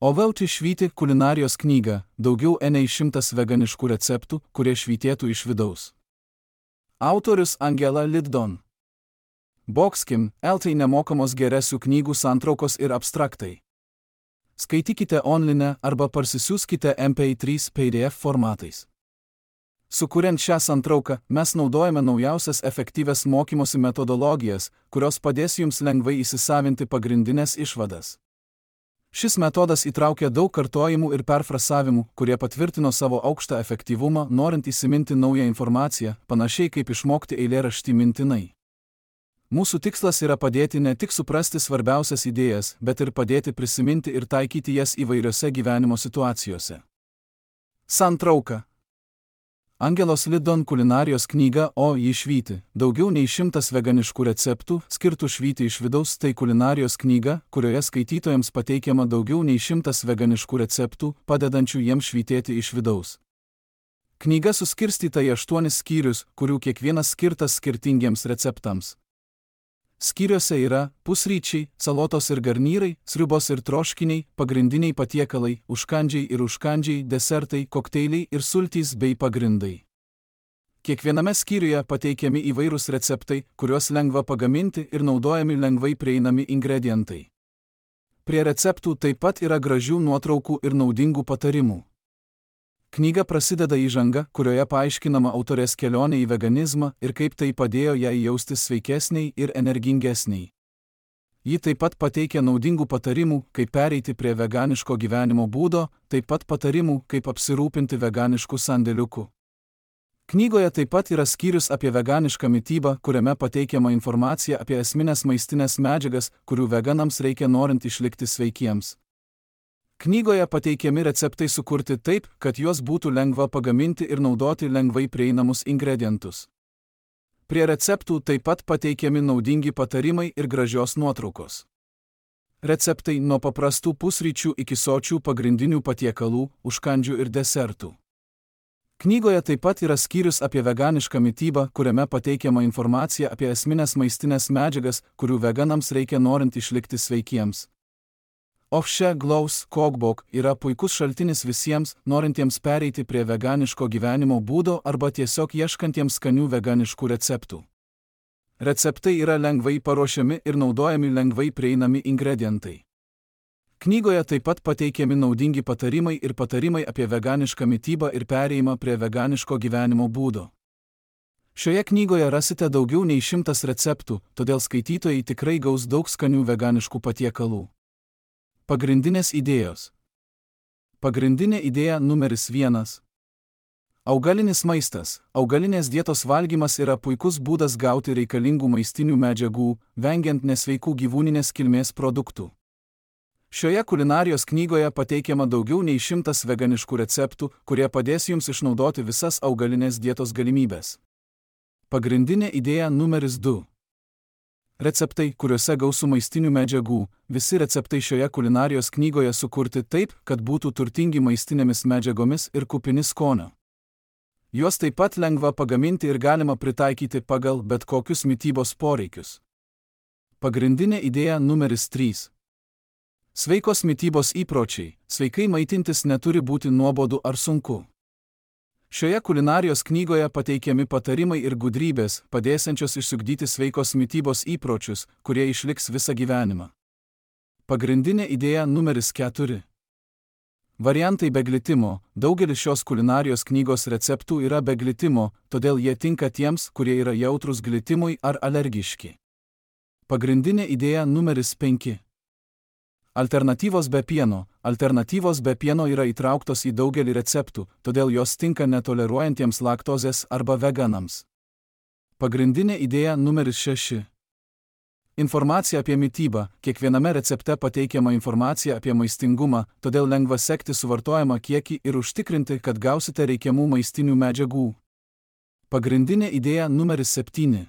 Ovelt išvyti kulinarijos knygą, daugiau nei 100 veganiškų receptų, kurie švytėtų iš vidaus. Autorius Angela Liddon. Boxkim, LT nemokamos geresių knygų santraukos ir abstraktai. Skaitykite online arba parsisiųskite MP3 PDF formatais. Sukuriant šią santrauką, mes naudojame naujausias efektyvias mokymosi metodologijas, kurios padės jums lengvai įsisavinti pagrindinės išvadas. Šis metodas įtraukia daug kartojimų ir perfrasavimų, kurie patvirtino savo aukštą efektyvumą, norint įsiminti naują informaciją, panašiai kaip išmokti eilėraštį mintinai. Mūsų tikslas yra padėti ne tik suprasti svarbiausias idėjas, bet ir padėti prisiminti ir taikyti jas įvairiose gyvenimo situacijose. Santrauka. Angelos Liddon kulinarijos knyga O išvyti, daugiau nei 100 veganiškų receptų, skirtų švyti iš vidaus, tai kulinarijos knyga, kurioje skaitytojams pateikiama daugiau nei 100 veganiškų receptų, padedančių jiems švytėti iš vidaus. Knyga suskirstyta į 8 skyrius, kurių kiekvienas skirtas skirtingiems receptams. Skyriuose yra pusryčiai, salotos ir garnyrai, sriubos ir troškiniai, pagrindiniai patiekalai, užkandžiai ir užkandžiai, desertai, kokteiliai ir sultys bei pagrindai. Kiekviename skyriuje pateikiami įvairūs receptai, kuriuos lengva pagaminti ir naudojami lengvai prieinami ingredientai. Prie receptų taip pat yra gražių nuotraukų ir naudingų patarimų. Knyga prasideda įžanga, kurioje paaiškinama autorės kelionė į veganizmą ir kaip tai padėjo jai jaustis sveikesniai ir energingesniai. Ji taip pat pateikia naudingų patarimų, kaip pereiti prie veganiško gyvenimo būdo, taip pat patarimų, kaip apsirūpinti veganišku sandėliuku. Knygoje taip pat yra skyrius apie veganišką mitybą, kuriame pateikiama informacija apie esminės maistinės medžiagas, kurių veganams reikia norint išlikti sveikiems. Knygoje pateikiami receptai sukurti taip, kad juos būtų lengva pagaminti ir naudoti lengvai prieinamus ingredientus. Prie receptų taip pat pateikiami naudingi patarimai ir gražios nuotraukos. Receptai nuo paprastų pusryčių iki sočių pagrindinių patiekalų, užkandžių ir desertų. Knygoje taip pat yra skyrius apie veganišką mitybą, kuriame pateikiama informacija apie esminės maistinės medžiagas, kurių veganams reikia norint išlikti sveikiems. Ofše Glows Cookbook yra puikus šaltinis visiems, norintiems pereiti prie veganiško gyvenimo būdo arba tiesiog ieškantiems skanių veganiškų receptų. Receptai yra lengvai paruošiami ir naudojami lengvai prieinami ingredientai. Knygoje taip pat pateikiami naudingi patarimai ir patarimai apie veganišką mitybą ir perėjimą prie veganiško gyvenimo būdo. Šioje knygoje rasite daugiau nei 100 receptų, todėl skaitytojai tikrai gaus daug skanių veganiškų patiekalų. Pagrindinės idėjos. Pagrindinė idėja numeris 1. Augalinis maistas. Augalinės dietos valgymas yra puikus būdas gauti reikalingų maistinių medžiagų, vengiant nesveikų gyvūninės kilmės produktų. Šioje kulinarijos knygoje pateikiama daugiau nei 100 veganiškų receptų, kurie padės jums išnaudoti visas augalinės dietos galimybės. Pagrindinė idėja numeris 2. Receptai, kuriuose gausu maistinių medžiagų. Visi receptai šioje kulinarijos knygoje sukurti taip, kad būtų turtingi maistinėmis medžiagomis ir kupini skonio. Juos taip pat lengva pagaminti ir galima pritaikyti pagal bet kokius mitybos poreikius. Pagrindinė idėja numeris 3. Sveikos mitybos įpročiai. Sveikai maitintis neturi būti nuobodu ar sunku. Šioje kulinarijos knygoje pateikiami patarimai ir gudrybės, padėsiančios išsiugdyti sveikos mitybos įpročius, kurie išliks visą gyvenimą. Pagrindinė idėja numeris 4. Variantai be glitimo. Daugelis šios kulinarijos knygos receptų yra be glitimo, todėl jie tinka tiems, kurie yra jautrūs glitimui ar alergiški. Pagrindinė idėja numeris 5. Alternatyvos be pieno. Alternatyvos be pieno yra įtrauktos į daugelį receptų, todėl jos tinka netoleruojantiems laktozės arba veganams. Pagrindinė idėja numeris 6. Informacija apie mitybą. Kiekviename recepte pateikiama informacija apie maistingumą, todėl lengva sekti suvartojamą kiekį ir užtikrinti, kad gausite reikiamų maistinių medžiagų. Pagrindinė idėja numeris 7.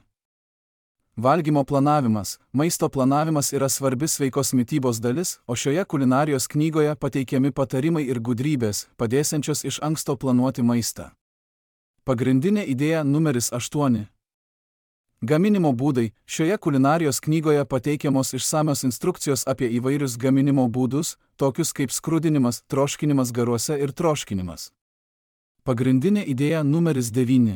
Valgymo planavimas. Maisto planavimas yra svarbi sveikos mitybos dalis, o šioje kulinarijos knygoje pateikiami patarimai ir gudrybės, padėsiančios iš anksto planuoti maistą. Pagrindinė idėja numeris 8. Gaminimo būdai. Šioje kulinarijos knygoje pateikiamos išsamios instrukcijos apie įvairius gaminimo būdus, tokius kaip skrudinimas, troškinimas garuose ir troškinimas. Pagrindinė idėja numeris 9.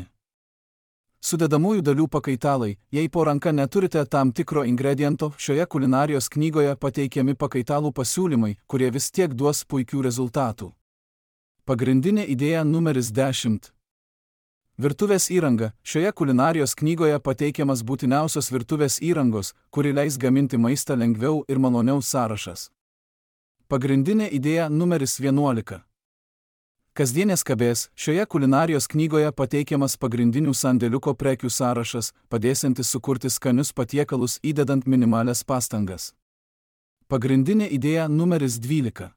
Sudedamųjų dalių pakaitalai. Jei po ranka neturite tam tikro ingrediento, šioje kulinarijos knygoje pateikiami pakaitalų pasiūlymai, kurie vis tiek duos puikių rezultatų. Pagrindinė idėja numeris 10. Virtuvės įranga. Šioje kulinarijos knygoje pateikiamas būtiniausios virtuvės įrangos, kuri leis gaminti maistą lengviau ir maloniau sąrašas. Pagrindinė idėja numeris 11. Kasdienės kabės. Šioje kulinarijos knygoje pateikiamas pagrindinių sandėliuko prekių sąrašas, padėsiantis sukurti skanius patiekalus įdedant minimalias pastangas. Pagrindinė idėja numeris 12.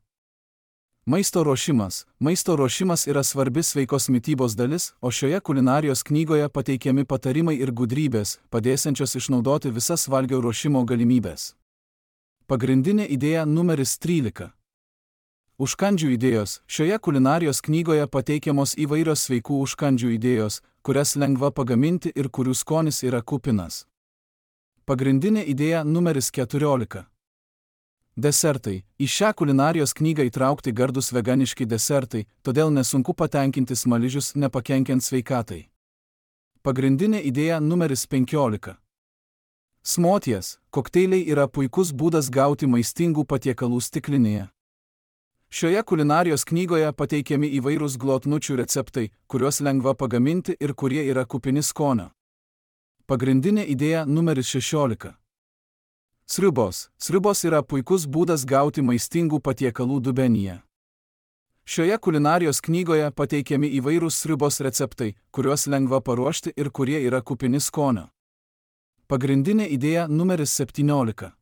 Maisto ruošimas. Maisto ruošimas yra svarbi sveikos mitybos dalis, o šioje kulinarijos knygoje pateikiami patarimai ir gudrybės, padėsiančios išnaudoti visas valgio ruošimo galimybės. Pagrindinė idėja numeris 13. Užkandžių idėjos. Šioje kulinarijos knygoje pateikiamos įvairios sveikų užkandžių idėjos, kurias lengva pagaminti ir kurių skonis yra kupinas. Pagrindinė idėja numeris 14. Desertai. Į šią kulinarijos knygą įtraukti gardus veganiški desertai, todėl nesunku patenkinti smaližius nepakenkiant sveikatai. Pagrindinė idėja numeris 15. Smoothijas. Kokteiliai yra puikus būdas gauti maistingų patiekalų stiklinėje. Šioje kulinarijos knygoje pateikiami įvairūs glotnučių receptai, kuriuos lengva pagaminti ir kurie yra kupini skonio. Pagrindinė idėja numeris 16. Sriubos. Sriubos yra puikus būdas gauti maistingų patiekalų dubenyje. Šioje kulinarijos knygoje pateikiami įvairūs sriubos receptai, kuriuos lengva paruošti ir kurie yra kupini skonio. Pagrindinė idėja numeris 17.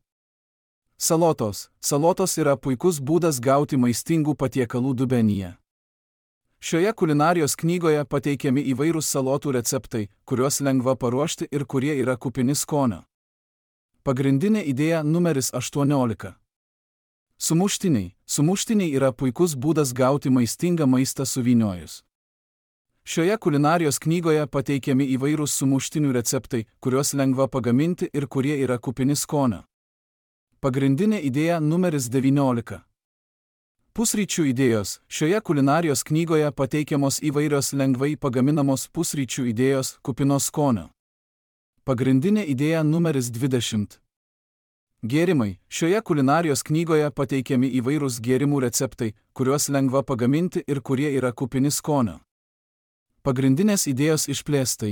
Salotos. Salotos yra puikus būdas gauti maistingų patiekalų dubenyje. Šioje kulinarijos knygoje pateikiami įvairūs salotų receptai, kuriuos lengva paruošti ir kurie yra kupini skonio. Pagrindinė idėja numeris 18. Sumuštiniai. Sumuštiniai yra puikus būdas gauti maistingą maistą suvyniojus. Šioje kulinarijos knygoje pateikiami įvairūs sumuštinių receptai, kuriuos lengva pagaminti ir kurie yra kupini skonio. Pagrindinė idėja numeris 19. Pusryčių idėjos. Šioje kulinarijos knygoje pateikiamos įvairios lengvai pagaminamos pusryčių idėjos kupinos skonio. Pagrindinė idėja numeris 20. Gėrimai. Šioje kulinarijos knygoje pateikiami įvairūs gėrimų receptai, kuriuos lengva pagaminti ir kurie yra kupini skonio. Pagrindinės idėjos išplėstai.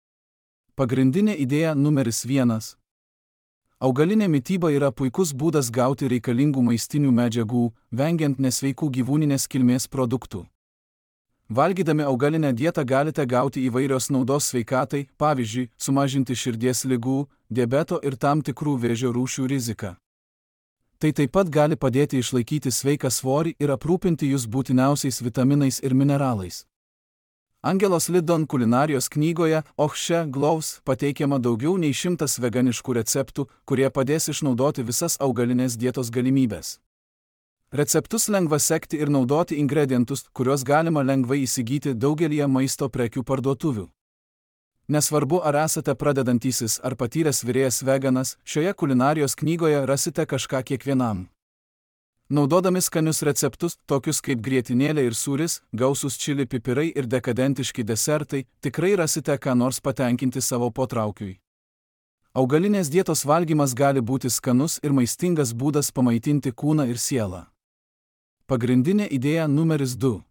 Pagrindinė idėja numeris 1. Augalinė mityba yra puikus būdas gauti reikalingų maistinių medžiagų, vengiant nesveikų gyvūninės kilmės produktų. Valgydami augalinę dietą galite gauti įvairios naudos sveikatai, pavyzdžiui, sumažinti širdies ligų, diabeto ir tam tikrų vėžio rūšių riziką. Tai taip pat gali padėti išlaikyti sveiką svorį ir aprūpinti jūs būtiniausiais vitaminais ir mineralais. Angelos Liddon kulinarijos knygoje Ohše Glows pateikiama daugiau nei 100 veganiškų receptų, kurie padės išnaudoti visas augalinės dietos galimybės. Receptus lengva sekti ir naudoti ingredientus, kuriuos galima lengvai įsigyti daugelyje maisto prekių parduotuvių. Nesvarbu, ar esate pradedantysis ar patyręs virėjas veganas, šioje kulinarijos knygoje rasite kažką kiekvienam. Naudodami skanius receptus, tokius kaip grietinėlė ir sūris, gausūs čili pipirai ir dekadentiški desertai, tikrai rasite ką nors patenkinti savo potraukiui. Augalinės dietos valgymas gali būti skanus ir maistingas būdas pamaitinti kūną ir sielą. Pagrindinė idėja numeris 2.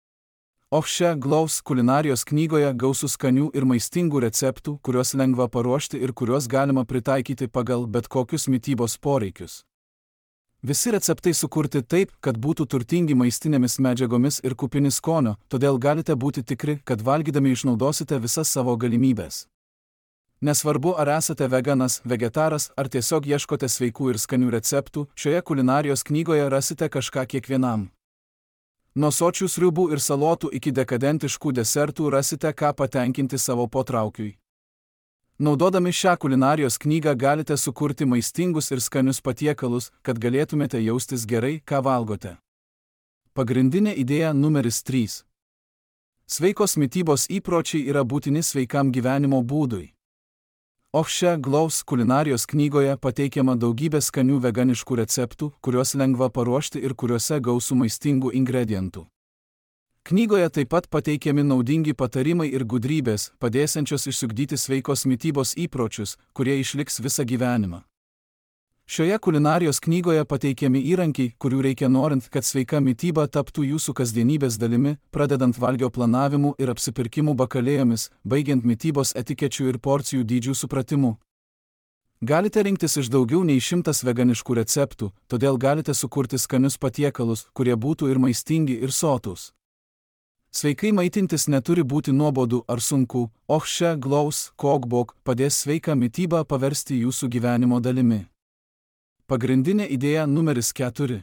Ohše Glows kulinarijos knygoje gausu skanių ir maistingų receptų, kuriuos lengva paruošti ir kuriuos galima pritaikyti pagal bet kokius mitybos poreikius. Visi receptai sukurti taip, kad būtų turtingi maistinėmis medžiagomis ir kupini skonio, todėl galite būti tikri, kad valgydami išnaudosite visas savo galimybės. Nesvarbu, ar esate veganas, vegetaras, ar tiesiog ieškote sveikų ir skanių receptų, šioje kulinarijos knygoje rasite kažką kiekvienam. Nuo sočių sriubų ir salotų iki dekadentiškų desertų rasite ką patenkinti savo potraukiui. Naudodami šią kulinarijos knygą galite sukurti maistingus ir skanius patiekalus, kad galėtumėte jaustis gerai, ką valgote. Pagrindinė idėja numeris 3. Sveikos mitybos įpročiai yra būtini sveikam gyvenimo būdui. Ohše Glaus kulinarijos knygoje pateikiama daugybė skanių veganiškų receptų, kuriuos lengva paruošti ir kuriuose gausu maistingų ingredientų. Knygoje taip pat pateikiami naudingi patarimai ir gudrybės, padėsiančios išsiugdyti sveikos mitybos įpročius, kurie išliks visą gyvenimą. Šioje kulinarijos knygoje pateikiami įrankiai, kurių reikia norint, kad sveika mityba taptų jūsų kasdienybės dalimi, pradedant valgio planavimu ir apsipirkimu bakalėjomis, baigiant mitybos etikečių ir porcijų dydžių supratimu. Galite rinktis iš daugiau nei 100 veganiškų receptų, todėl galite sukurti skanius patiekalus, kurie būtų ir maistingi, ir sotūs. Sveikai maitintis neturi būti nuobodu ar sunku, Ohše Glaus Cookbook padės sveiką mitybą paversti jūsų gyvenimo dalimi. Pagrindinė idėja numeris 4.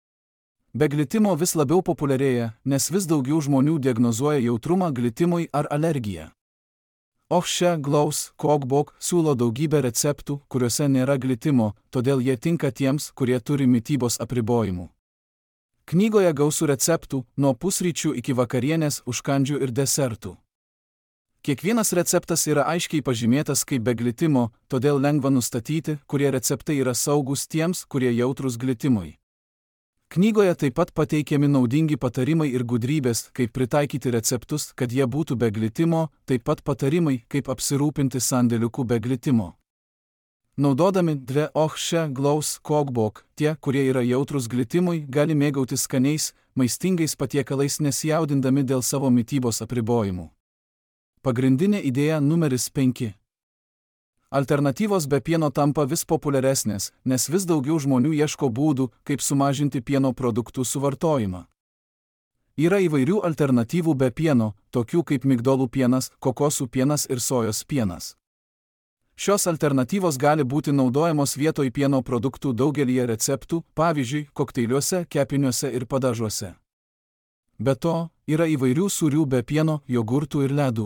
Be glitimo vis labiau populiarėja, nes vis daugiau žmonių diagnozuoja jautrumą glitimui ar alergiją. Ohše Glaus Cookbook siūlo daugybę receptų, kuriuose nėra glitimo, todėl jie tinka tiems, kurie turi mitybos apribojimų. Knygoje gausu receptų, nuo pusryčių iki vakarienės, užkandžių ir desertų. Kiekvienas receptas yra aiškiai pažymėtas kaip be glitimo, todėl lengva nustatyti, kurie receptai yra saugus tiems, kurie jautrūs glitimui. Knygoje taip pat pateikiami naudingi patarimai ir gudrybės, kaip pritaikyti receptus, kad jie būtų be glitimo, taip pat patarimai, kaip apsirūpinti sandėliuku be glitimo. Naudodami 2 Ohše Glaus Cookbook, tie, kurie yra jautrūs glitimui, gali mėgautis skaniais, maistingais patiekalais nesijaudindami dėl savo mitybos apribojimų. Pagrindinė idėja numeris 5. Alternatyvos be pieno tampa vis populiaresnės, nes vis daugiau žmonių ieško būdų, kaip sumažinti pieno produktų suvartojimą. Yra įvairių alternatyvų be pieno, tokių kaip migdolų pienas, kokosų pienas ir sojos pienas. Šios alternatyvos gali būti naudojamos vietoj pieno produktų daugelyje receptų, pavyzdžiui, kokteiliuose, kepiniuose ir padažuose. Be to, yra įvairių sūrių be pieno, jogurtų ir ledų.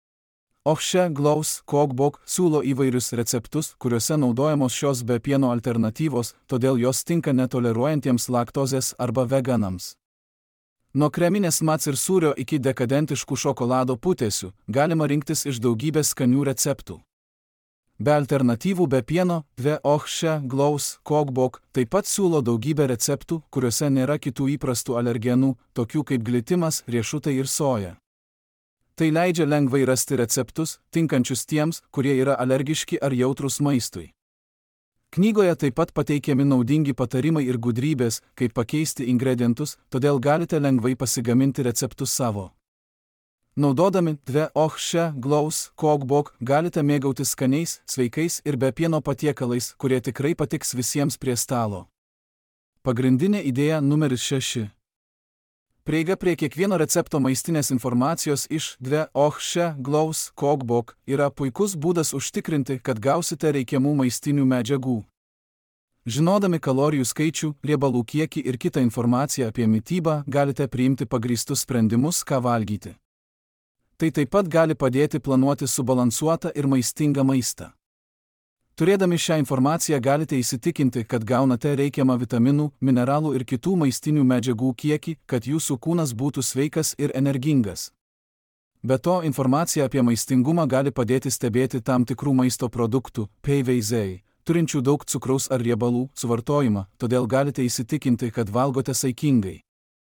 Ohše Glaus Cookbook siūlo įvairius receptus, kuriuose naudojamos šios be pieno alternatyvos, todėl jos tinka netoleruojantiems laktozės arba veganams. Nuo kreminės mac ir sūrio iki dekadentiškų šokolado putėsių galima rinktis iš daugybės skanių receptų. Be alternatyvų be pieno, 2 Ohše Glaus Cookbook taip pat siūlo daugybę receptų, kuriuose nėra kitų įprastų alergenų, tokių kaip glitimas, riešutai ir soja. Tai leidžia lengvai rasti receptus, tinkančius tiems, kurie yra alergiški ar jautrūs maistui. Knygoje taip pat pateikiami naudingi patarimai ir gudrybės, kaip pakeisti ingredientus, todėl galite lengvai pasigaminti receptus savo. Naudodami 2 Ohše Glaus Cookbook galite mėgautis skaniais, sveikais ir be pieno patiekalais, kurie tikrai patiks visiems prie stalo. Pagrindinė idėja numeris 6. Prieiga prie kiekvieno recepto maistinės informacijos iš 2 Ohše Glaus Cookbook yra puikus būdas užtikrinti, kad gausite reikiamų maistinių medžiagų. Žinodami kalorijų skaičių, riebalų kiekį ir kitą informaciją apie mitybą, galite priimti pagrįstus sprendimus, ką valgyti. Tai taip pat gali padėti planuoti subalansuotą ir maistingą maistą. Turėdami šią informaciją galite įsitikinti, kad gaunate reikiamą vitaminų, mineralų ir kitų maistinių medžiagų kiekį, kad jūsų kūnas būtų sveikas ir energingas. Be to, informacija apie maistingumą gali padėti stebėti tam tikrų maisto produktų, PVZ, turinčių daug cukraus ar riebalų, suvartojimą, todėl galite įsitikinti, kad valgote saikingai.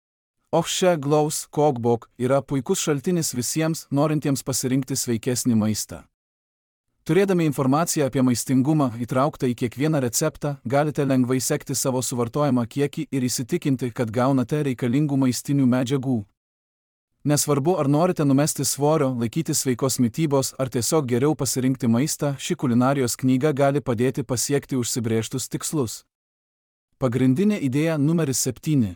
Ohše Glaus Cookbook yra puikus šaltinis visiems, norintiems pasirinkti sveikesnį maistą. Turėdami informaciją apie maistingumą įtrauktą į kiekvieną receptą, galite lengvai sekti savo suvartojamą kiekį ir įsitikinti, kad gaunate reikalingų maistinių medžiagų. Nesvarbu, ar norite numesti svorio, laikyti sveikos mitybos, ar tiesiog geriau pasirinkti maistą, ši kulinarijos knyga gali padėti pasiekti užsibrėžtus tikslus. Pagrindinė idėja numeris 7.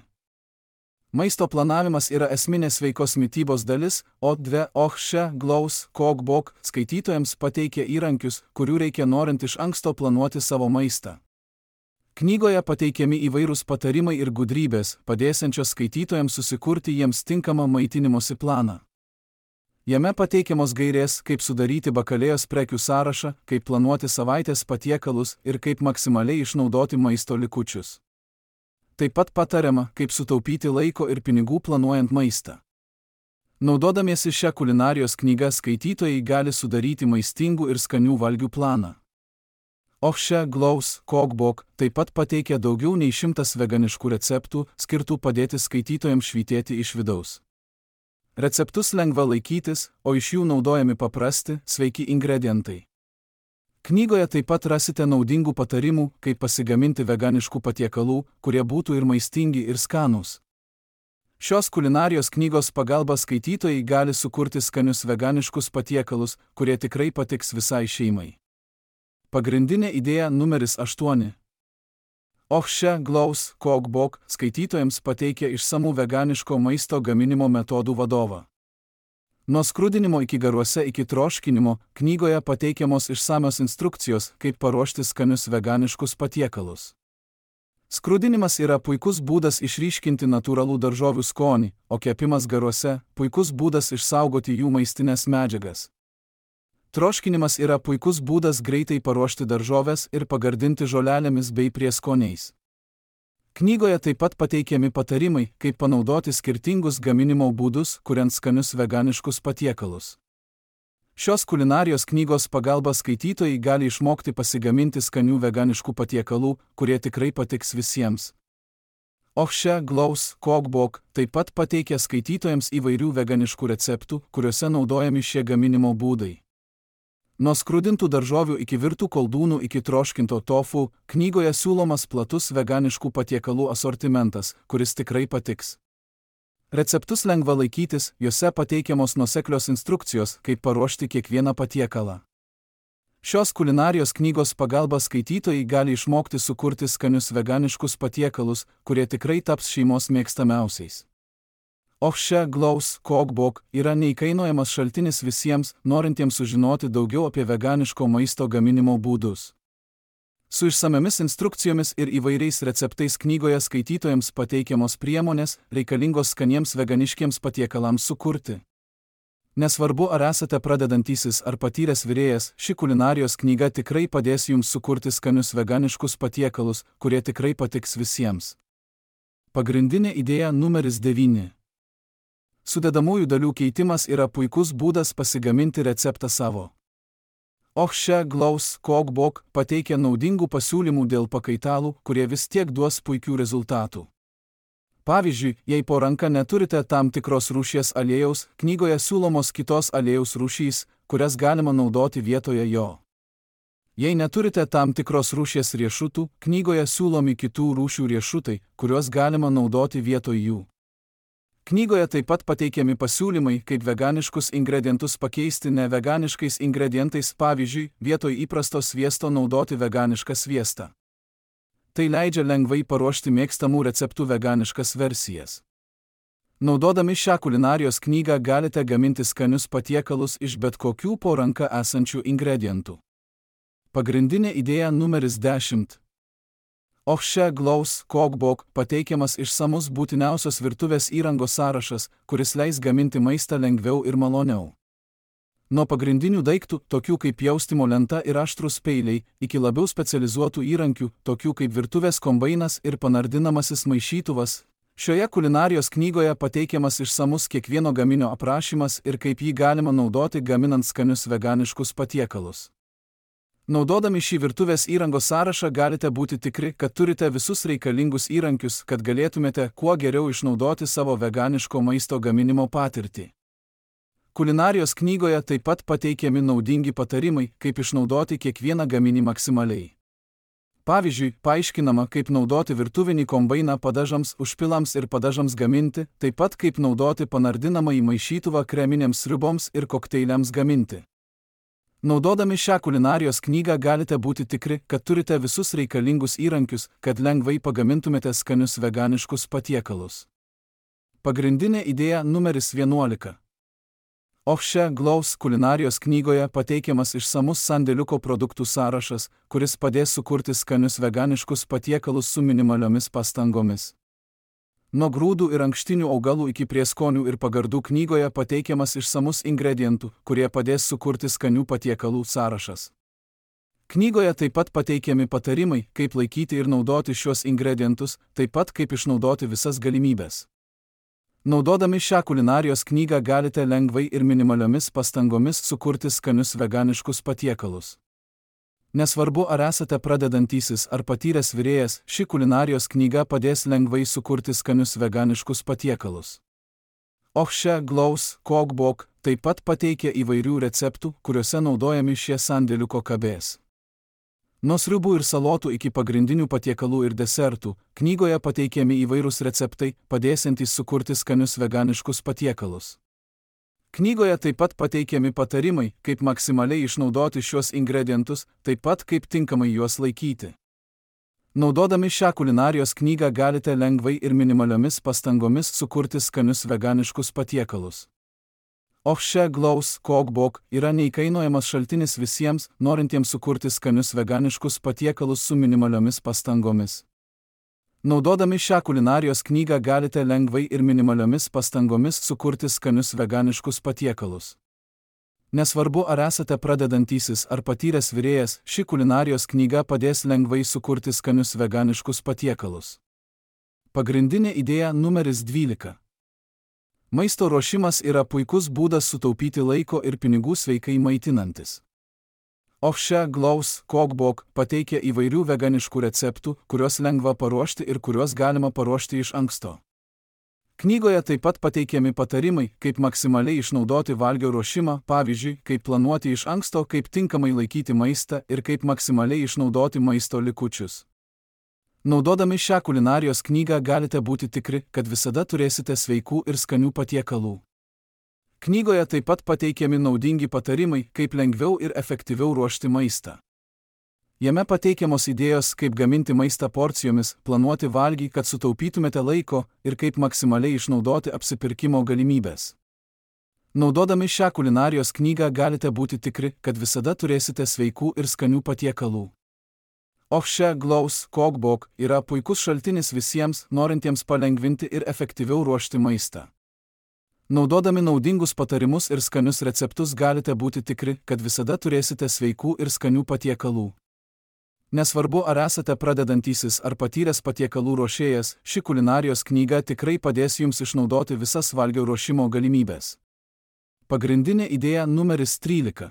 Maisto planavimas yra esminė sveikos mitybos dalis, o 2 Ohše Glaus Cookbook skaitytojams pateikia įrankius, kurių reikia norint iš anksto planuoti savo maistą. Knygoje pateikiami įvairūs patarimai ir gudrybės, padėsiančios skaitytojams susikurti jiems tinkamą maitinimosi planą. Jame pateikiamos gairės, kaip sudaryti bakalėjos prekių sąrašą, kaip planuoti savaitės patiekalus ir kaip maksimaliai išnaudoti maisto likučius. Taip pat patariama, kaip sutaupyti laiko ir pinigų planuojant maistą. Naudodamiesi šią kulinarijos knygą skaitytojai gali sudaryti maistingų ir skanių valgių planą. Ohše Glaus Cookbook taip pat pateikia daugiau nei 100 veganiškų receptų, skirtų padėti skaitytojams švytėti iš vidaus. Receptus lengva laikytis, o iš jų naudojami paprasti, sveiki ingredientai. Knygoje taip pat rasite naudingų patarimų, kaip pasigaminti veganiškų patiekalų, kurie būtų ir maistingi, ir skanūs. Šios kulinarijos knygos pagalba skaitytojai gali sukurti skanius veganiškus patiekalus, kurie tikrai patiks visai šeimai. Pagrindinė idėja numeris 8. Ohše Glaus Cookbook skaitytojams pateikia išsamų veganiško maisto gaminimo metodų vadovą. Nuo skrudinimo iki garuose iki troškinimo knygoje pateikiamos išsamios instrukcijos, kaip paruošti skanius veganiškus patiekalus. Skrudinimas yra puikus būdas išryškinti natūralų daržovių skonį, o kepimas garuose – puikus būdas išsaugoti jų maistinės medžiagas. Troškinimas yra puikus būdas greitai paruošti daržoves ir pagardinti žolelėmis bei prieskoniais. Knygoje taip pat pateikiami patarimai, kaip panaudoti skirtingus gaminimo būdus, kuriant skanius veganiškus patiekalus. Šios kulinarijos knygos pagalba skaitytojai gali išmokti pasigaminti skanių veganiškų patiekalų, kurie tikrai patiks visiems. Ohše Glaus Cookbook taip pat pateikia skaitytojams įvairių veganiškų receptų, kuriuose naudojami šie gaminimo būdai. Nuo skrudintų daržovių iki virtų koldūnų iki troškinto tofu, knygoje siūlomas platus veganiškų patiekalų asortimentas, kuris tikrai patiks. Receptus lengva laikytis, juose pateikiamos nuoseklios instrukcijos, kaip paruošti kiekvieną patiekalą. Šios kulinarijos knygos pagalba skaitytojai gali išmokti sukurti skanius veganiškus patiekalus, kurie tikrai taps šeimos mėgstamiausiais. Ohše Glaus Cookbook yra neįkainojamas šaltinis visiems, norintiems sužinoti daugiau apie veganiško maisto gaminimo būdus. Su išsamiamis instrukcijomis ir įvairiais receptais knygoje skaitytojams pateikiamos priemonės, reikalingos skaniems veganiškiems patiekalams sukurti. Nesvarbu, ar esate pradedantysis ar patyręs virėjas, ši kulinarijos knyga tikrai padės jums sukurti skanius veganiškus patiekalus, kurie tikrai patiks visiems. Pagrindinė idėja numeris 9. Sudedamųjų dalių keitimas yra puikus būdas pasigaminti receptą savo. Ohše Glaus Cookbook pateikia naudingų pasiūlymų dėl pakaitalų, kurie vis tiek duos puikių rezultatų. Pavyzdžiui, jei po ranka neturite tam tikros rūšies aliejaus, knygoje siūlomos kitos aliejaus rūšys, kurias galima naudoti vietoje jo. Jei neturite tam tikros rūšies riešutų, knygoje siūlomi kitų rūšių riešutai, kuriuos galima naudoti vietoj jų. Knygoje taip pat pateikiami pasiūlymai, kaip veganiškus ingredientus pakeisti neveganiškais ingredientais, pavyzdžiui, vietoj įprasto sviesto naudoti veganišką sviestą. Tai leidžia lengvai paruošti mėgstamų receptų veganiškas versijas. Naudodami šią kulinarijos knygą galite gaminti skanius patiekalus iš bet kokių po ranka esančių ingredientų. Pagrindinė idėja numeris 10. Ohše Glaus Cookbook pateikiamas išsamus būtiniausios virtuvės įrangos sąrašas, kuris leis gaminti maistą lengviau ir maloniau. Nuo pagrindinių daiktų, tokių kaip pjaustymo lenta ir aštrūs peiliai, iki labiau specializuotų įrankių, tokių kaip virtuvės kombainas ir panardinamasis maišytuvas, šioje kulinarijos knygoje pateikiamas išsamus kiekvieno gaminio aprašymas ir kaip jį galima naudoti gaminant skanius veganiškus patiekalus. Naudodami šį virtuvės įrangos sąrašą galite būti tikri, kad turite visus reikalingus įrankius, kad galėtumėte kuo geriau išnaudoti savo veganiško maisto gaminimo patirtį. Kulinarijos knygoje taip pat pateikiami naudingi patarimai, kaip išnaudoti kiekvieną gaminį maksimaliai. Pavyzdžiui, paaiškinama, kaip naudoti virtuvinį kombainą padažams, užpilams ir padažams gaminti, taip pat kaip naudoti panardinamąjį maišytuvą kreminėms sriuboms ir kokteiliams gaminti. Naudodami šią kulinarijos knygą galite būti tikri, kad turite visus reikalingus įrankius, kad lengvai pagamintumėte skanius veganiškus patiekalus. Pagrindinė idėja numeris 11. Ohše Glaus kulinarijos knygoje pateikiamas išsamus sandėliuko produktų sąrašas, kuris padės sukurti skanius veganiškus patiekalus su minimaliomis pastangomis. Nuo grūdų ir ankštinių augalų iki prieskonių ir pagardų knygoje pateikiamas išsamus ingredientų, kurie padės sukurti skanių patiekalų sąrašas. Knygoje taip pat pateikiami patarimai, kaip laikyti ir naudoti šiuos ingredientus, taip pat kaip išnaudoti visas galimybes. Naudodami šią kulinarijos knygą galite lengvai ir minimaliomis pastangomis sukurti skanius veganiškus patiekalus. Nesvarbu, ar esate pradedantysis ar patyręs virėjas, ši kulinarijos knyga padės lengvai sukurti skanius veganiškus patiekalus. Ohše Glaus Cookbook taip pat pateikia įvairių receptų, kuriuose naudojami šie sandėliuko kabės. Nuo sriubų ir salotų iki pagrindinių patiekalų ir desertų, knygoje pateikiami įvairūs receptai, padėsiantys sukurti skanius veganiškus patiekalus. Knygoje taip pat pateikiami patarimai, kaip maksimaliai išnaudoti šios ingredientus, taip pat kaip tinkamai juos laikyti. Naudodami šią kulinarijos knygą galite lengvai ir minimaliomis pastangomis sukurti skanius veganiškus patiekalus. Ohše Glaus Cookbook yra neįkainojamas šaltinis visiems, norintiems sukurti skanius veganiškus patiekalus su minimaliomis pastangomis. Naudodami šią kulinarijos knygą galite lengvai ir minimaliomis pastangomis sukurti skanius veganiškus patiekalus. Nesvarbu, ar esate pradedantysis ar patyręs virėjas, ši kulinarijos knyga padės lengvai sukurti skanius veganiškus patiekalus. Pagrindinė idėja numeris 12. Maisto ruošimas yra puikus būdas sutaupyti laiko ir pinigų sveikai maitinantis. Ohše Glaus Cookbook pateikia įvairių veganiškų receptų, kuriuos lengva paruošti ir kuriuos galima paruošti iš anksto. Knygoje taip pat pateikiami patarimai, kaip maksimaliai išnaudoti valgio ruošimą, pavyzdžiui, kaip planuoti iš anksto, kaip tinkamai laikyti maistą ir kaip maksimaliai išnaudoti maisto likučius. Naudodami šią kulinarijos knygą galite būti tikri, kad visada turėsite sveikų ir skanių patiekalų. Knygoje taip pat pateikiami naudingi patarimai, kaip lengviau ir efektyviau ruošti maistą. Jame pateikiamos idėjos, kaip gaminti maistą porcijomis, planuoti valgį, kad sutaupytumėte laiko ir kaip maksimaliai išnaudoti apsipirkimo galimybės. Naudodami šią kulinarijos knygą galite būti tikri, kad visada turėsite sveikų ir skanių patiekalų. Ohše Glaus Cookbook yra puikus šaltinis visiems, norintiems palengvinti ir efektyviau ruošti maistą. Naudodami naudingus patarimus ir skanius receptus galite būti tikri, kad visada turėsite sveikų ir skanių patiekalų. Nesvarbu, ar esate pradedantysis ar patyręs patiekalų ruošėjas, ši kulinarijos knyga tikrai padės jums išnaudoti visas valgio ruošimo galimybės. Pagrindinė idėja numeris 13.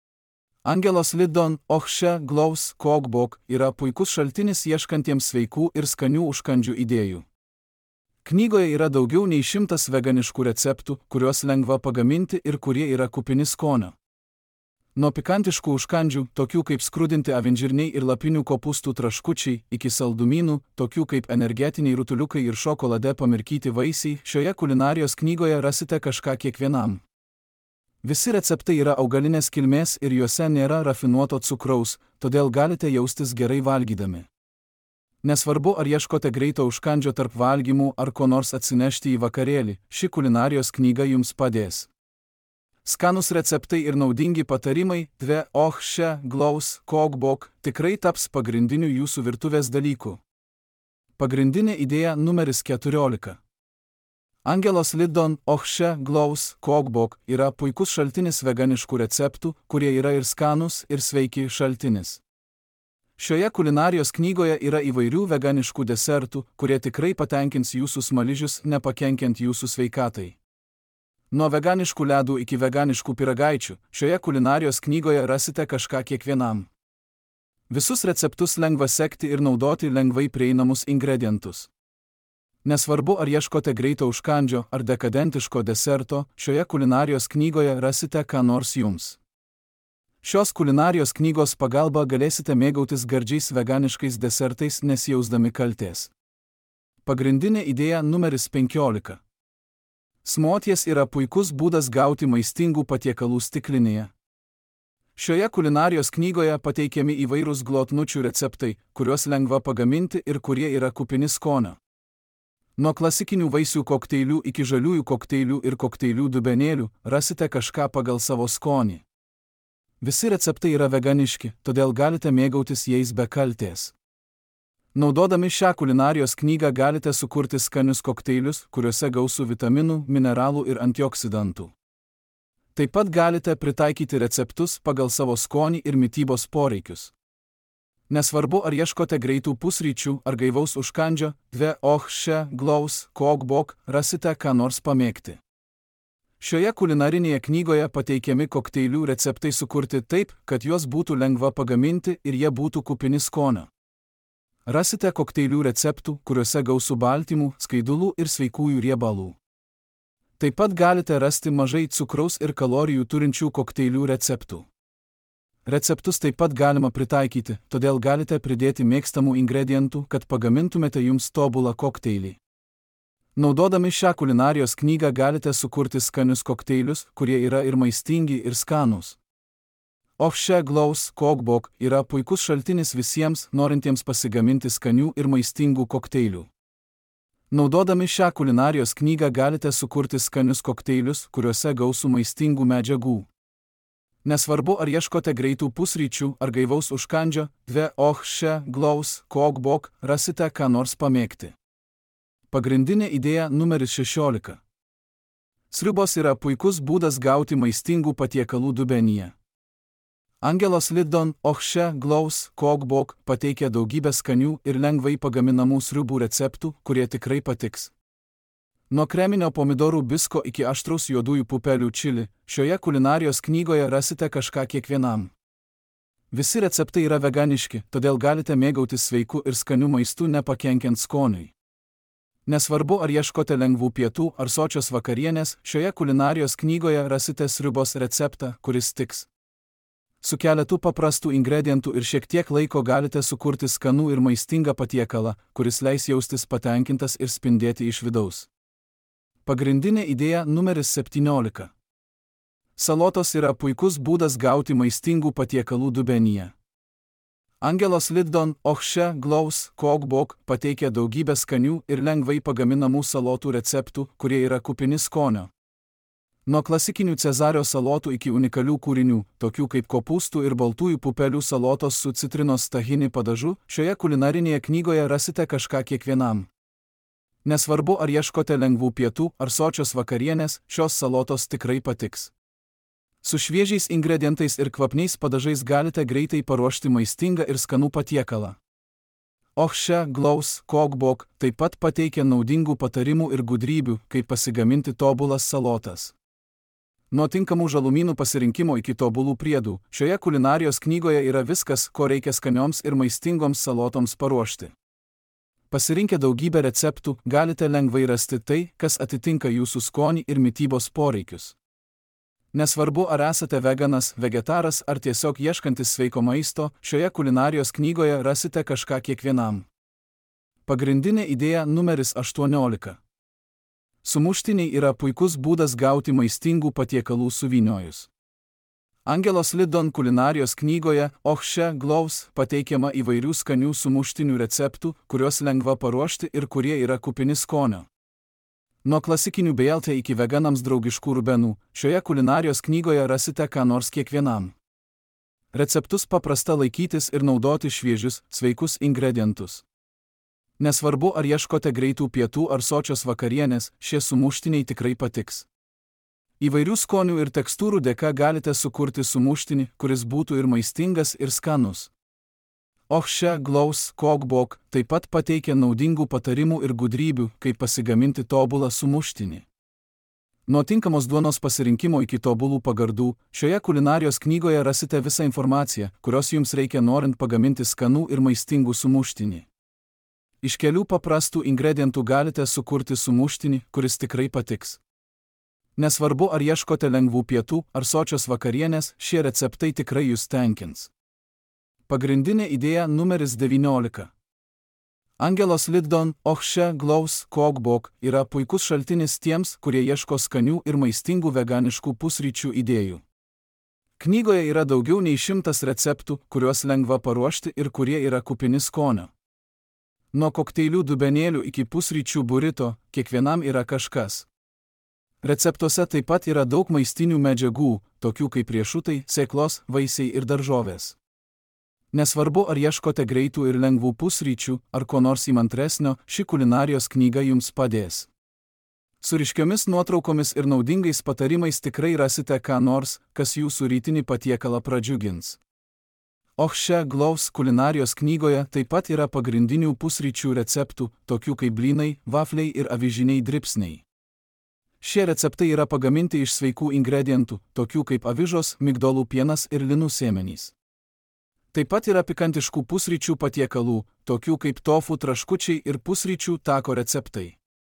Angelos Liddon Ohše Glaus Cookbook yra puikus šaltinis ieškantiems sveikų ir skanių užkandžių idėjų. Knygoje yra daugiau nei 100 veganiškų receptų, kuriuos lengva pagaminti ir kurie yra kupini skonio. Nuo pikantiškų užkandžių, tokių kaip skrudinti avinžirniai ir lapinių kopūstų traškučiai, iki saldumynų, tokių kaip energetiniai rutuliukai ir šokolade pamirkyti vaisiai, šioje kulinarijos knygoje rasite kažką kiekvienam. Visi receptai yra augalinės kilmės ir juose nėra rafinuoto cukraus, todėl galite jaustis gerai valgydami. Nesvarbu, ar ieškote greito užkandžio tarp valgymų ar ko nors atsinešti į vakarėlį, ši kulinarijos knyga jums padės. Skanūs receptai ir naudingi patarimai, Ohše Glaus Cookbook tikrai taps pagrindiniu jūsų virtuvės dalyku. Pagrindinė idėja numeris 14. Angelos Liddon Ohše Glaus Cookbook yra puikus šaltinis veganiškų receptų, kurie yra ir skanūs, ir sveiki šaltinis. Šioje kulinarijos knygoje yra įvairių veganiškų desertų, kurie tikrai patenkins jūsų smaližius, nepakenkiant jūsų sveikatai. Nuo veganiškų ledų iki veganiškų pyragaičių, šioje kulinarijos knygoje rasite kažką kiekvienam. Visus receptus lengva sekti ir naudoti lengvai prieinamus ingredientus. Nesvarbu, ar ieškote greito užkandžio ar dekadentiško deserto, šioje kulinarijos knygoje rasite ką nors jums. Šios kulinarijos knygos pagalba galėsite mėgautis gardžiais veganiškais desertais nesijausdami kaltės. Pagrindinė idėja numeris 15. Smoties yra puikus būdas gauti maistingų patiekalų stiklinėje. Šioje kulinarijos knygoje pateikiami įvairūs glotnučių receptai, kuriuos lengva pagaminti ir kurie yra kupini skonio. Nuo klasikinių vaisių kokteilių iki žaliųjų kokteilių ir kokteilių dubenėlių rasite kažką pagal savo skonį. Visi receptai yra veganiški, todėl galite mėgautis jais be kaltės. Naudodami šią kulinarijos knygą galite sukurti skanius kokteilius, kuriuose gausu vitaminų, mineralų ir antioksidantų. Taip pat galite pritaikyti receptus pagal savo skonį ir mitybos poreikius. Nesvarbu, ar ieškote greitų pusryčių ar gaivaus užkandžio, glaus, kokbok, rasite ką nors pamėgti. Šioje kulinarinėje knygoje pateikiami kokteilių receptai sukurti taip, kad juos būtų lengva pagaminti ir jie būtų kupini skonio. Rasite kokteilių receptų, kuriuose gausu baltymų, skaidulų ir sveikųjų riebalų. Taip pat galite rasti mažai cukraus ir kalorijų turinčių kokteilių receptų. Receptus taip pat galima pritaikyti, todėl galite pridėti mėgstamų ingredientų, kad pagamintumėte jums tobulą kokteilį. Naudodami šią kulinarijos knygą galite sukurti skanius kokteilius, kurie yra ir maistingi, ir skanūs. Glaus kokbok yra puikus šaltinis visiems, norintiems pasigaminti skanių ir maistingų kokteilių. Naudodami šią kulinarijos knygą galite sukurti skanius kokteilius, kuriuose gausu maistingų medžiagų. Nesvarbu, ar ieškote greitų pusryčių ar gaivaus užkandžio, glaus kokbok, rasite ką nors pamėgti. Pagrindinė idėja numeris 16. Sriubos yra puikus būdas gauti maistingų patiekalų dubenyje. Angelos Liddon glaus kokbok pateikia daugybę skanių ir lengvai pagaminamų sriubų receptų, kurie tikrai patiks. Nuo kreminio pomidorų bisko iki aštraus juodųjų pupelių čili, šioje kulinarijos knygoje rasite kažką kiekvienam. Visi receptai yra veganiški, todėl galite mėgautis sveiku ir skaniu maistu nepakenkiant skoniui. Nesvarbu, ar ieškote lengvų pietų ar sočios vakarienės, šioje kulinarijos knygoje rasite sriubos receptą, kuris tiks. Su keletu paprastų ingredientų ir šiek tiek laiko galite sukurti skanų ir maistingą patiekalą, kuris leis jaustis patenkintas ir spindėti iš vidaus. Pagrindinė idėja numeris 17. Salotos yra puikus būdas gauti maistingų patiekalų dubenyje. Angelos Liddon glaus kokbok pateikia daugybę skanių ir lengvai pagaminamų salotų receptų, kurie yra kupini skonio. Nuo klasikinių cezario salotų iki unikalių kūrinių, tokių kaip kopūstų ir baltųjų pupelių salotos su citrinos tahini padažu, šioje kulinarinėje knygoje rasite kažką kiekvienam. Nesvarbu, ar ieškote lengvų pietų ar sočios vakarienės, šios salotos tikrai patiks. Su šviežiais ingredientais ir kvapniais padažais galite greitai paruošti maistingą ir skanų patiekalą. Glaus kokbok taip pat pateikia naudingų patarimų ir gudrybių, kaip pasigaminti tobulas salotas. Nuo tinkamų žalumynų pasirinkimo iki tobulų priedų, šioje kulinarijos knygoje yra viskas, ko reikia skanioms ir maistingoms salotoms paruošti. Pasirinkę daugybę receptų, galite lengvai rasti tai, kas atitinka jūsų skonį ir mitybos poreikius. Nesvarbu, ar esate veganas, vegetaras ar tiesiog ieškantis sveiko maisto, šioje kulinarijos knygoje rasite kažką kiekvienam. Pagrindinė idėja numeris 18. Sumuštiniai yra puikus būdas gauti maistingų patiekalų suvyniojus. Angelos Liddon kulinarijos knygoje glaus pateikiama įvairių skanių sumuštinių receptų, kuriuos lengva paruošti ir kurie yra kupini skonio. Nuo klasikinių BLT iki veganams draugiškų rubenų, šioje kulinarijos knygoje rasite ką nors kiekvienam. Receptus paprasta laikytis ir naudoti šviežius, sveikus ingredientus. Nesvarbu, ar ieškote greitų pietų ar sočios vakarienės, šie sumuštiniai tikrai patiks. Įvairių skonių ir tekstūrų dėka galite sukurti sumuštinį, kuris būtų ir maistingas, ir skanus. Glaus kokbok taip pat pateikia naudingų patarimų ir gudrybių, kaip pasigaminti tobulą sumuštinį. Nuo tinkamos duonos pasirinkimo iki tobulų pagardų, šioje kulinarijos knygoje rasite visą informaciją, kurios jums reikia norint pagaminti skanų ir maistingų sumuštinį. Iš kelių paprastų ingredientų galite sukurti sumuštinį, kuris tikrai patiks. Nesvarbu, ar ieškote lengvų pietų ar sočios vakarienės, šie receptai tikrai jūs tenkins. Pagrindinė idėja numeris 19. Angelos Liddon glaus kokbok yra puikus šaltinis tiems, kurie ieško skanių ir maistingų veganiškų pusryčių idėjų. Knygoje yra daugiau nei 100 receptų, kuriuos lengva paruošti ir kurie yra kupini skonio. Nuo kokteilių dubenėlių iki pusryčių burito, kiekvienam yra kažkas. Receptuose taip pat yra daug maistinių medžiagų, tokių kaip riešutai, sėklos, vaisiai ir daržovės. Nesvarbu, ar ieškote greitų ir lengvų pusryčių, ar ko nors įmantresnio, ši kulinarijos knyga jums padės. Su ryškiomis nuotraukomis ir naudingais patarimais tikrai rasite ką nors, kas jūsų rytinį patiekalą pradžiugins. Ohše Glaus kulinarijos knygoje taip pat yra pagrindinių pusryčių receptų, tokių kaip blynai, vafliai ir avižiniai dribsniai. Šie receptai yra pagaminti iš sveikų ingredientų, tokių kaip avižos, migdolų pienas ir linų sėmenys. Taip pat yra pikantiškų pusryčių patiekalų, tokių kaip tofu traškučiai ir pusryčių tako receptai.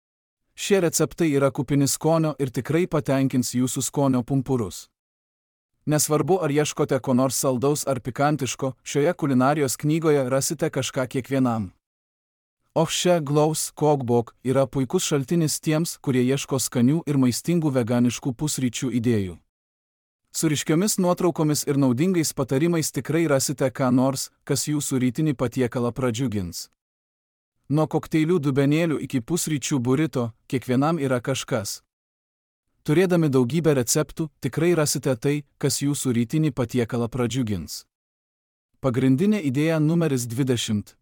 Šie receptai yra kupini skonio ir tikrai patenkins jūsų skonio pumpurus. Nesvarbu, ar ieškote ko nors saldaus ar pikantiško, šioje kulinarijos knygoje rasite kažką kiekvienam. Ohše Glaus Cookbook yra puikus šaltinis tiems, kurie ieško skanių ir maistingų veganiškų pusryčių idėjų. Su ryškiomis nuotraukomis ir naudingais patarimais tikrai rasite ką nors, kas jūsų rytinį patiekalą pradžiugins. Nuo kokteilių dubenėlių iki pusryčių burrito, kiekvienam yra kažkas. Turėdami daugybę receptų, tikrai rasite tai, kas jūsų rytinį patiekalą pradžiugins. Pagrindinė idėja numeris 20.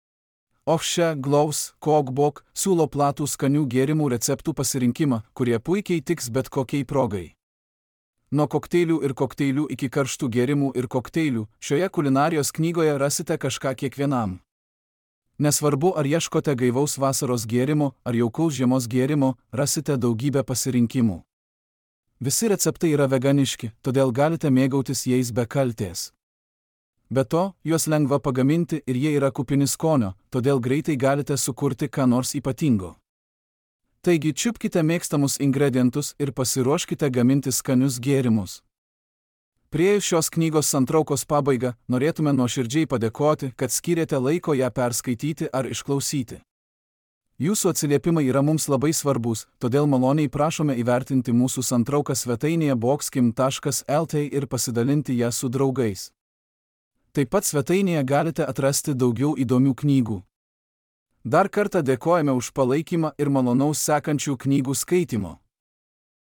Ohše Glaus Cookbook siūlo platų skanių gėrimų receptų pasirinkimą, kurie puikiai tiks bet kokiai progai. Nuo kokteilių ir kokteilių iki karštų gėrimų ir kokteilių, šioje kulinarijos knygoje rasite kažką kiekvienam. Nesvarbu, ar ieškote gaivaus vasaros gėrimo ar jaukaus žiemos gėrimo, rasite daugybę pasirinkimų. Visi receptai yra veganiški, todėl galite mėgautis jais be kaltės. Be to, juos lengva pagaminti ir jie yra kupini skonio, todėl greitai galite sukurti ką nors ypatingo. Taigi čiupkite mėgstamus ingredientus ir pasiruoškite gaminti skanius gėrimus. Priėjus šios knygos santraukos pabaigą, norėtume nuoširdžiai padėkoti, kad skyrėte laiko ją perskaityti ar išklausyti. Jūsų atsiliepimai yra mums labai svarbus, todėl maloniai prašome įvertinti mūsų santrauką svetainėje boxkim.lt ir pasidalinti ją su draugais. Taip pat svetainėje galite atrasti daugiau įdomių knygų. Dar kartą dėkojame už palaikymą ir malonaus sekančių knygų skaitimo.